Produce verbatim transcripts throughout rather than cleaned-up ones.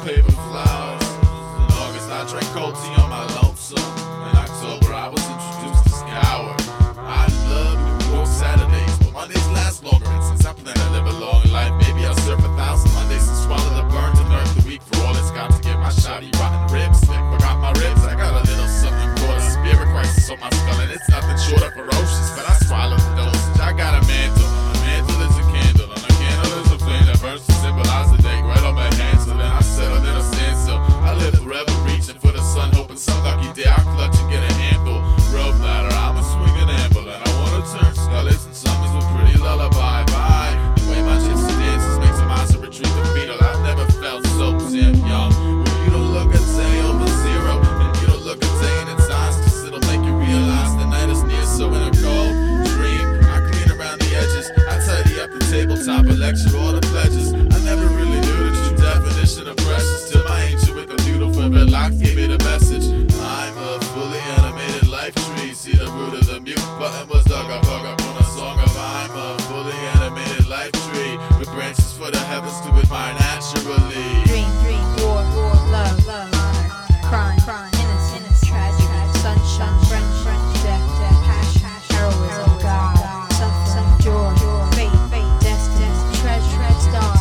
paper flowers. In August I drank cold tea on my lonesome. In October I was introduced to Scour. I love New York Saturdays, but Mondays last longer. And since I plan to live a long life, maybe I'll serve a thousand Mondays and swallow the burnt and earth the week for all it's got to get my shoddy rotten ribs. Stick forgot my ribs, I got a little something called a spirit crisis on my skull, and it's nothing short of ferocious, but I swallow the dosage. I got a mantle, a mantle is a candle, and a candle is a flame that burns to symbolize the day right on my hands. So then I settle in a standstill. I live forever reaching for the sun, hoping some lucky day I'll clutch and get a handful. Rope ladder, I'm a swinging amble, and I wanna turn skullies and summers with pretty lullaby. Bye. The way my gypsy dances makes a monster retreat the beetle. I've never felt so damn young. When you don't look a day over zero, and you don't look a day in its eyes, cause it'll make you realize the night is near. So in a cold dream, I clean around the edges, I tidy up the tabletop, I lecture all the pledges. I never really knew the true definition of precious till my angel with a beautiful red locks gave me the message. I'm a fully animated life tree. See the root of the mute button was dug up, hung up on a song of I'm a fully animated life tree with branches for the heavens to admire naturally. Dream, dream, war, war, love, love, honor, crime, crime, innocence, tragedy, sunshine, friend, friend, death, death, hash, hash, heroism, God, suffering, joy, fate, fate, destiny, treasure, star,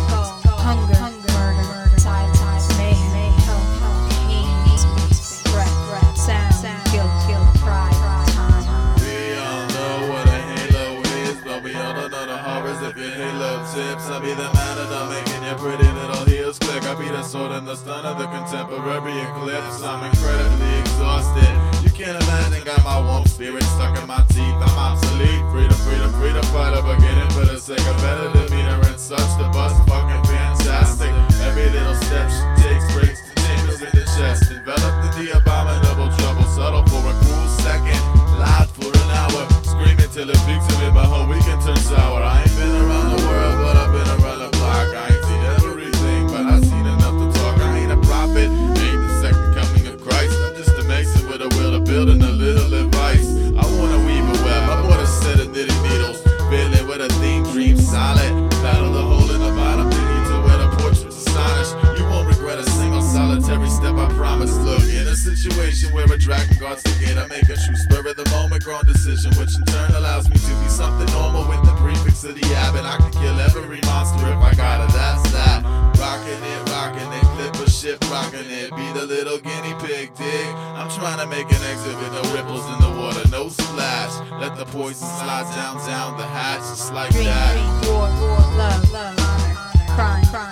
hunger, hunger, murder, murder, tide, tide, mayhem, mayhem, pain, breath, breath, sound, guilt, guilt, pride, time. We all know what a halo is, but we all don't know the horrors of your halo tips. I'll be the man of the making your pretty little heels click. I'll be the sword and the stun of the contemporary eclipse. I'm incredibly exhausted. You can't imagine, got my warm spirit stuck in my teeth. I'm obsolete. Freedom, freedom, freedom, fight a beginning for the sake of better demeanor and such. The bus fucking fantastic. Every little step she takes breaks the tingles in the chest. Enveloped in the abominable trouble, subtle for a cool second, loud for an hour, screaming till it peaks and my whole weekend turns sour. I ain't been around the world, but I've been around the block. I ain't seen everything, but I've seen enough to talk. I ain't a prophet, ain't the second coming of Christ. I'm just a mason with a will to build and a little advice. I wanna weave a web, I want a set of knitting needles, filling with a theme, dream solid. Battle the hole in the bottom, leading to where the portraits astonish. You won't regret a single solitary step, I promise. Look, in a situation where a dragon guards the gate, I make a true spur of the moment grown decision, which in turn allows me to be something normal with the prefix of the habit. I can kill every monster if I got it, that's that. Rockin' it, rockin' it, clip a ship, rockin' it. Be the little guinea pig, dig. I'm trying to make an exit with no ripples in the water, no splash. Let the poison slide down, down the hatch, just like Dream, that. dream, war, war, love, love, honor, crime, crime.